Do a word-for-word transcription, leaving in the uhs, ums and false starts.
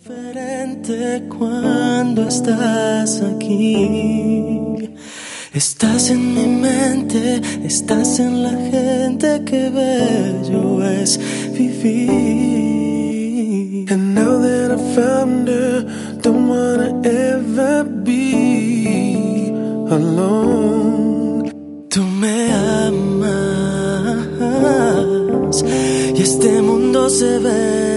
Diferente cuando estás aquí. Estás en mi mente, estás en la gente, qué bello es vivir. And now that I found her, don't wanna ever be alone. Tú me amas y este mundo se ve